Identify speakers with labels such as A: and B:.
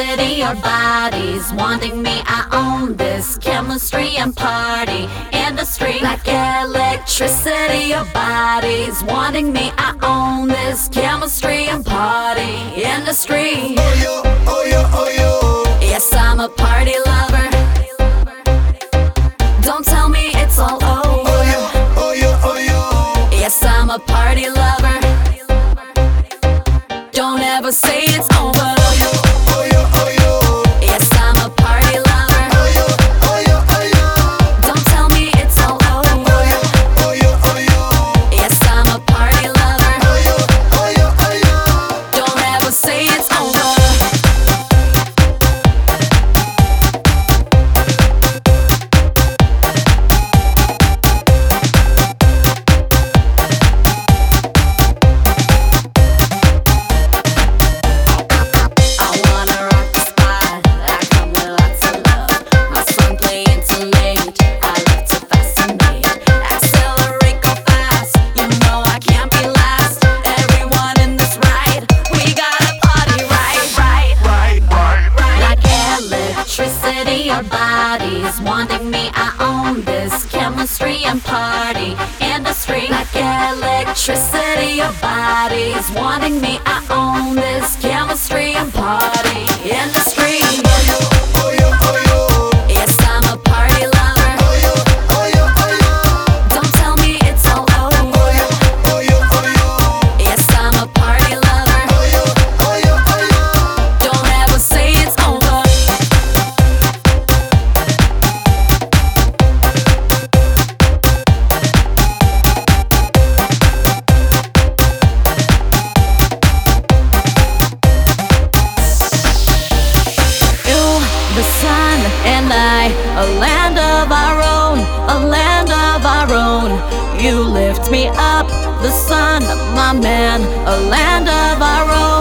A: electricity, our bodies wanting me. I own this chemistry and party industry. Like electricity, our bodies wanting me. I own this chemistry and party industry.
B: Oh yo, oh yo, oh yo.
A: Yes, I'm a party lover. Don't tell me it's all over.
B: Oh yo, oh yo, oh yo.
A: Yes, I'm a party lover. Don't ever say it's over.
B: Oh yo, oh yo.
A: Yes, I'm a party lover.
B: Oh yo, oh yo, oh yo.
A: Don't tell me it's all over.
B: Oh yo, oh yo, oh yo.
A: Yes, I'm a party lover.
B: Oh yo, oh yo, oh yo.
A: Don't ever say it's over. Our bodies wanting me. I own this chemistry and party industry. Like electricity, our bodies wanting me. I own this chemistry and party industry.
B: Oh yo, oh yo.
A: Yes, I'm a party lover.
B: Oh yo, oh yo, oh yo.
A: Don't tell me it's all over.
B: Oh yo, oh yo, oh yo.
A: Yes, I'm a party lover.
B: Oh yo, oh yo, oh yo.
A: Don't ever say it's over. The sun and I, a land of our own, a land of our own. You lift me up, the sun, my man, a land of our own.